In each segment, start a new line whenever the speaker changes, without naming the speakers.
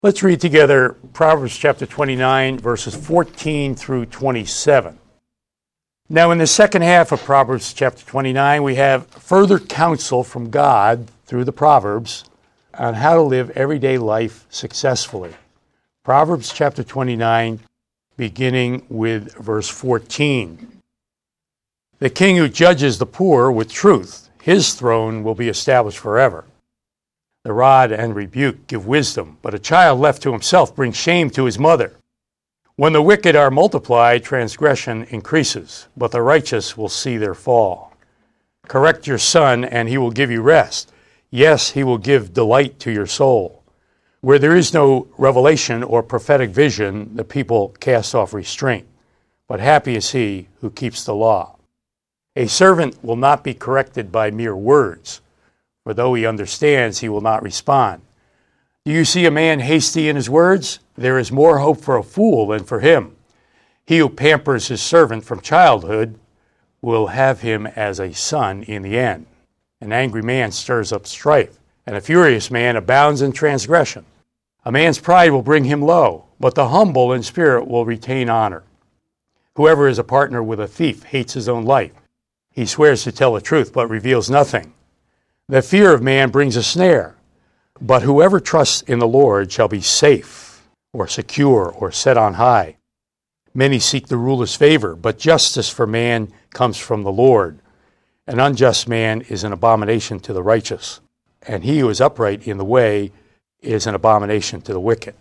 Let's read together Proverbs chapter 29, verses 14 through 27. Now, in the second half of Proverbs chapter 29, we have further counsel from God through the Proverbs on how to live everyday life successfully. Proverbs chapter 29, beginning with verse 14. The king who judges the poor with truth, his throne will be established forever. The rod and rebuke give wisdom, but a child left to himself brings shame to his mother. When the wicked are multiplied, transgression increases, but the righteous will see their fall. Correct your son, and he will give you rest. Yes, he will give delight to your soul. Where there is no revelation or prophetic vision, the people cast off restraint. But happy is he who keeps the law. A servant will not be corrected by mere words, for though he understands, he will not respond. Do you see a man hasty in his words? There is more hope for a fool than for him. He who pampers his servant from childhood will have him as a son in the end. An angry man stirs up strife, and a furious man abounds in transgression. A man's pride will bring him low, but the humble in spirit will retain honor. Whoever is a partner with a thief hates his own life. He swears to tell the truth, but reveals nothing. The fear of man brings a snare, but whoever trusts in the Lord shall be safe, or secure, or set on high. Many seek the ruler's favor, but justice for man comes from the Lord. An unjust man is an abomination to the righteous, and he who is upright in the way is an abomination to the wicked.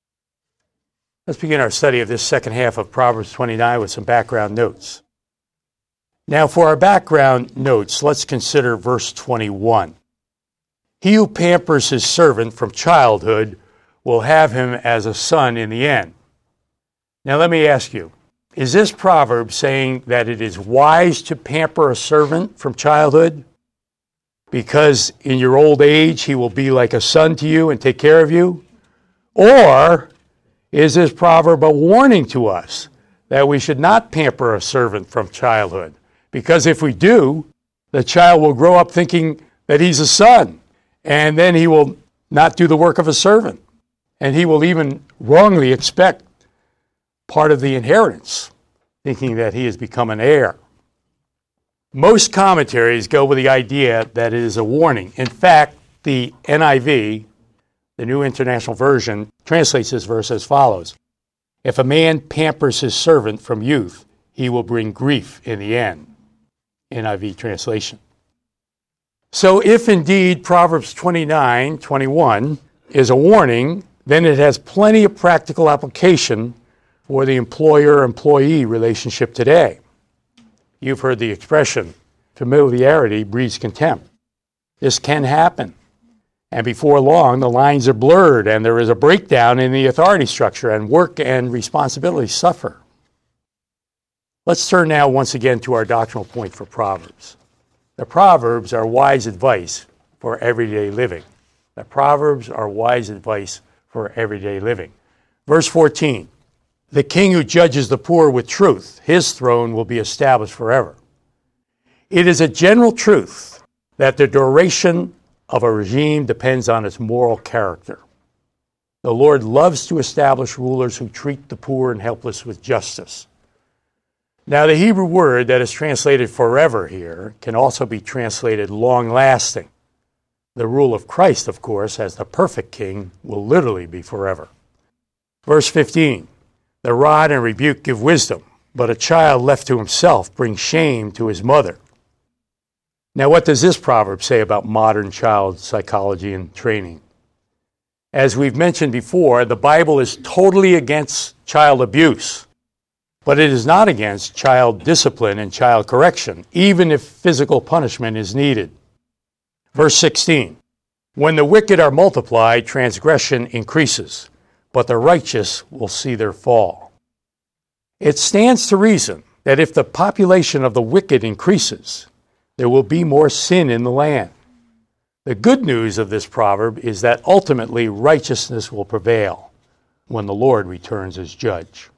Let's begin our study of this second half of Proverbs 29 with some background notes. Now, for our background notes, let's consider verse 21. He who pampers his servant from childhood will have him as a son in the end. Now, let me ask you, is this proverb saying that it is wise to pamper a servant from childhood because in your old age he will be like a son to you and take care of you? Or is this proverb a warning to us that we should not pamper a servant from childhood? Because if we do, the child will grow up thinking that he's a son, and then he will not do the work of a servant. And he will even wrongly expect part of the inheritance, thinking that he has become an heir. Most commentaries go with the idea that it is a warning. In fact, the NIV, the New International Version, translates this verse as follows. If a man pampers his servant from youth, he will bring grief in the end. NIV translation. So if indeed Proverbs 29:21 is a warning, then it has plenty of practical application for the employer-employee relationship today. You've heard the expression, familiarity breeds contempt. This can happen. And before long, the lines are blurred and there is a breakdown in the authority structure and work and responsibility suffer. Let's turn now once again to our doctrinal point for Proverbs. The Proverbs are wise advice for everyday living. The Proverbs are wise advice for everyday living. Verse 14, the king who judges the poor with truth, his throne will be established forever. It is a general truth that the duration of a regime depends on its moral character. The Lord loves to establish rulers who treat the poor and helpless with justice. Now, the Hebrew word that is translated forever here can also be translated long-lasting. The rule of Christ, of course, as the perfect king, will literally be forever. Verse 15, the rod and rebuke give wisdom, but a child left to himself brings shame to his mother. Now, what does this proverb say about modern child psychology and training? As we've mentioned before, the Bible is totally against child abuse. But it is not against child discipline and child correction, even if physical punishment is needed. Verse 16, when the wicked are multiplied, transgression increases, but the righteous will see their fall. It stands to reason that if the population of the wicked increases, there will be more sin in the land. The good news of this proverb is that ultimately righteousness will prevail when the Lord returns as judge.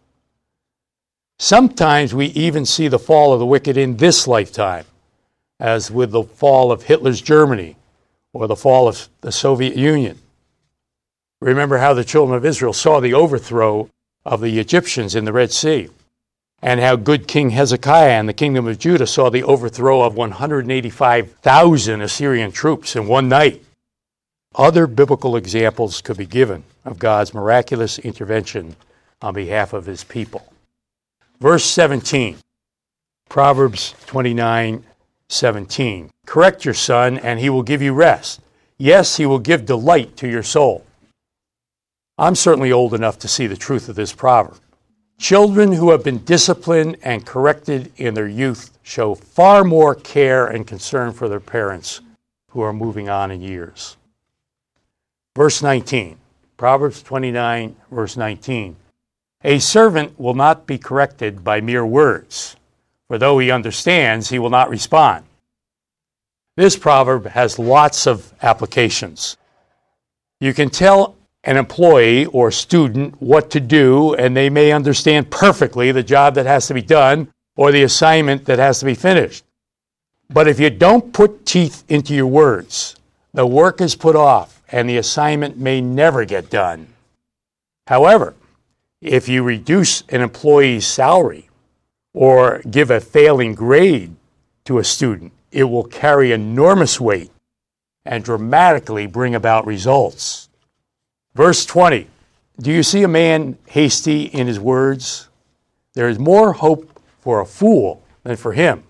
Sometimes we even see the fall of the wicked in this lifetime, as with the fall of Hitler's Germany or the fall of the Soviet Union. Remember how the children of Israel saw the overthrow of the Egyptians in the Red Sea, and how good King Hezekiah and the kingdom of Judah saw the overthrow of 185,000 Assyrian troops in one night. Other biblical examples could be given of God's miraculous intervention on behalf of his people. Verse 17, Proverbs 29:17. Correct your son, and he will give you rest. Yes, he will give delight to your soul. I'm certainly old enough to see the truth of this proverb. Children who have been disciplined and corrected in their youth show far more care and concern for their parents who are moving on in years. Verse 19, Proverbs 29, verse 19. A servant will not be corrected by mere words, for though he understands, he will not respond. This proverb has lots of applications. You can tell an employee or student what to do, and they may understand perfectly the job that has to be done or the assignment that has to be finished. But if you don't put teeth into your words, the work is put off, and the assignment may never get done. However, if you reduce an employee's salary or give a failing grade to a student, it will carry enormous weight and dramatically bring about results. Verse 20, do you see a man hasty in his words? There is more hope for a fool than for him.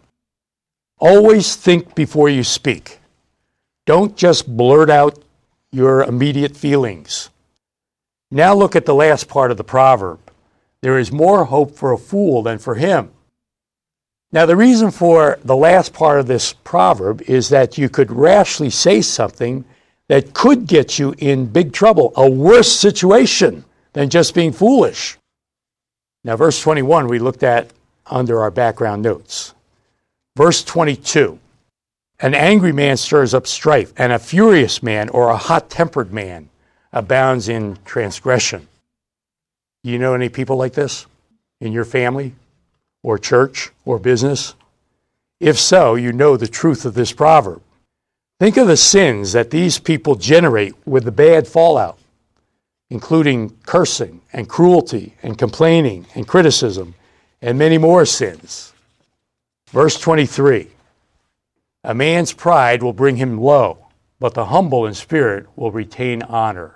Always think before you speak. Don't just blurt out your immediate feelings. Now look at the last part of the proverb. There is more hope for a fool than for him. Now the reason for the last part of this proverb is that you could rashly say something that could get you in big trouble, a worse situation than just being foolish. Now verse 21 we looked at under our background notes. Verse 22, an angry man stirs up strife, and a furious man or a hot-tempered man abounds in transgression. Do you know any people like this in your family or church or business? If so, you know the truth of this proverb. Think of the sins that these people generate with the bad fallout, including cursing and cruelty and complaining and criticism and many more sins. Verse 23, a man's pride will bring him low, but the humble in spirit will retain honor.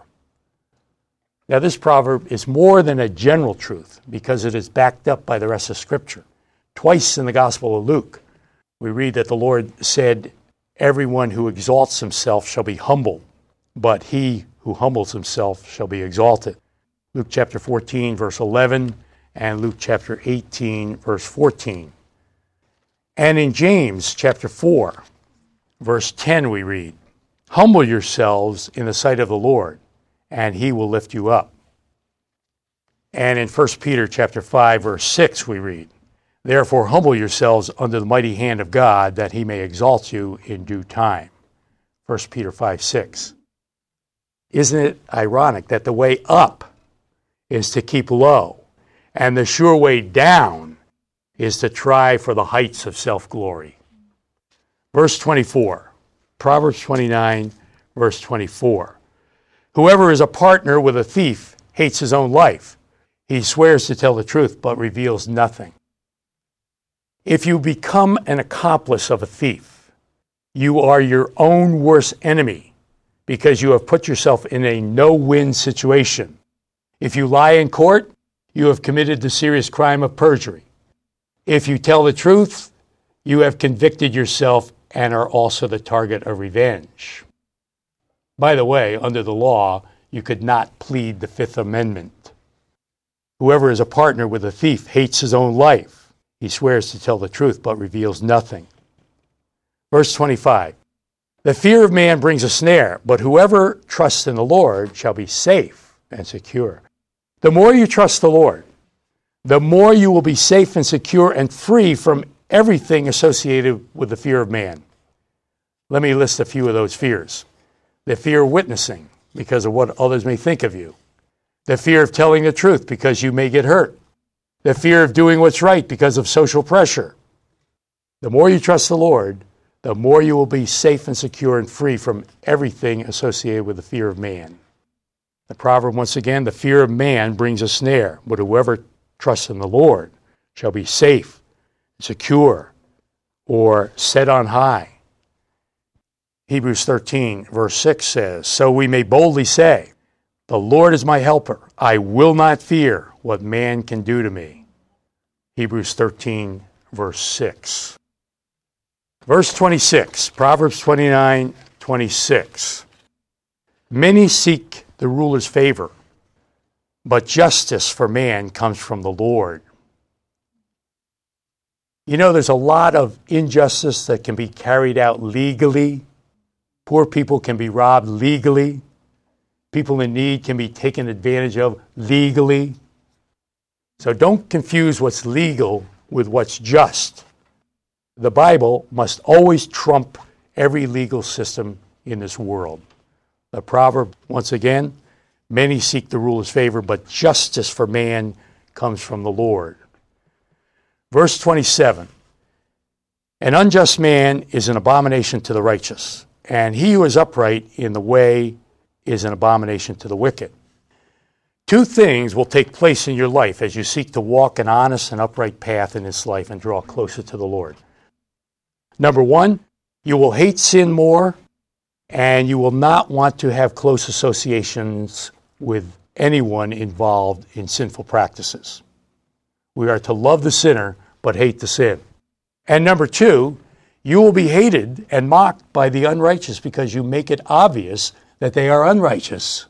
Now, this proverb is more than a general truth because it is backed up by the rest of Scripture. Twice in the Gospel of Luke, we read that the Lord said, everyone who exalts himself shall be humbled, but he who humbles himself shall be exalted. Luke chapter 14, verse 11, and Luke chapter 18, verse 14. And in James chapter 4, verse 10, we read, humble yourselves in the sight of the Lord, and he will lift you up. And in 1 Peter chapter 5, verse 6, we read, therefore humble yourselves under the mighty hand of God, that he may exalt you in due time. 1 Peter 5, 6. Isn't it ironic that the way up is to keep low, and the sure way down is to try for the heights of self-glory? Verse 24, Proverbs 29, verse 24. Whoever is a partner with a thief hates his own life. He swears to tell the truth, but reveals nothing. If you become an accomplice of a thief, you are your own worst enemy because you have put yourself in a no-win situation. If you lie in court, you have committed the serious crime of perjury. If you tell the truth, you have convicted yourself and are also the target of revenge. By the way, under the law, you could not plead the Fifth Amendment. Whoever is a partner with a thief hates his own life. He swears to tell the truth, but reveals nothing. Verse 25, the fear of man brings a snare, but whoever trusts in the Lord shall be safe and secure. The more you trust the Lord, the more you will be safe and secure and free from everything associated with the fear of man. Let me list a few of those fears. The fear of witnessing because of what others may think of you. The fear of telling the truth because you may get hurt. The fear of doing what's right because of social pressure. The more you trust the Lord, the more you will be safe and secure and free from everything associated with the fear of man. The proverb, once again, the fear of man brings a snare, but whoever trusts in the Lord shall be safe, secure, or set on high. Hebrews 13, verse 6 says, so we may boldly say, the Lord is my helper. I will not fear what man can do to me. Hebrews 13, verse 6. Verse 26, Proverbs 29, 26. Many seek the ruler's favor, but justice for man comes from the Lord. You know, there's a lot of injustice that can be carried out legally. Poor people can be robbed legally. People in need can be taken advantage of legally. So don't confuse what's legal with what's just. The Bible must always trump every legal system in this world. The proverb, once again, many seek the ruler's favor, but justice for man comes from the Lord. Verse 27, an unjust man is an abomination to the righteous, and he who is upright in the way is an abomination to the wicked. Two things will take place in your life as you seek to walk an honest and upright path in this life and draw closer to the Lord. Number one, you will hate sin more, and you will not want to have close associations with anyone involved in sinful practices. We are to love the sinner, but hate the sin. And number two, you will be hated and mocked by the unrighteous because you make it obvious that they are unrighteous.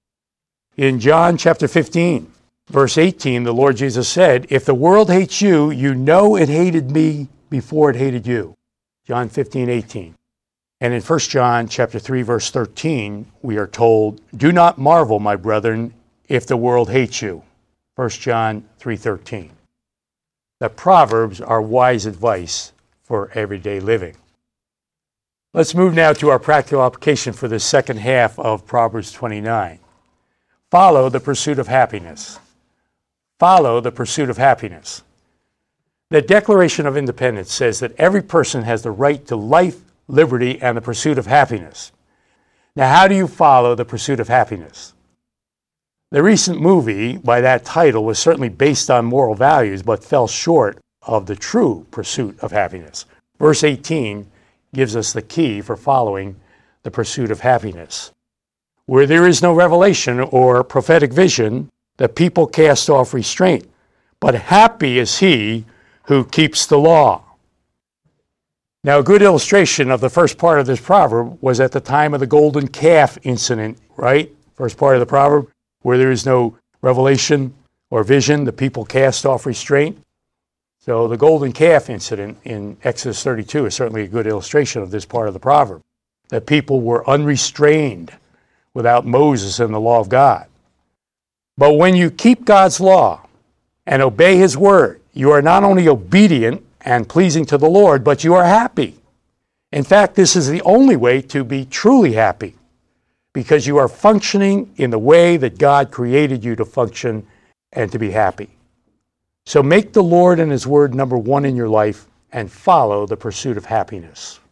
In John chapter 15, verse 18, the Lord Jesus said, if the world hates you, you know it hated me before it hated you. John 15, 18. And in 1 John chapter 3, verse 13, we are told, do not marvel, my brethren, if the world hates you. 1 John 3:13. The Proverbs are wise advice for everyday living. Let's move now to our practical application for the second half of Proverbs 29. Follow the pursuit of happiness. Follow the pursuit of happiness. The Declaration of Independence says that every person has the right to life, liberty, and the pursuit of happiness. Now, how do you follow the pursuit of happiness? The recent movie by that title was certainly based on moral values, but fell short of the true pursuit of happiness. Verse 18 gives us the key for following the pursuit of happiness. Where there is no revelation or prophetic vision, the people cast off restraint. But happy is he who keeps the law. Now, a good illustration of the first part of this proverb was at the time of the golden calf incident, right? First part of the proverb, where there is no revelation or vision, the people cast off restraint. So the golden calf incident in Exodus 32 is certainly a good illustration of this part of the proverb. The people were unrestrained without Moses and the law of God. But when you keep God's law and obey his word, you are not only obedient and pleasing to the Lord, but you are happy. In fact, this is the only way to be truly happy, because you are functioning in the way that God created you to function and to be happy. So make the Lord and his word number one in your life and follow the pursuit of happiness.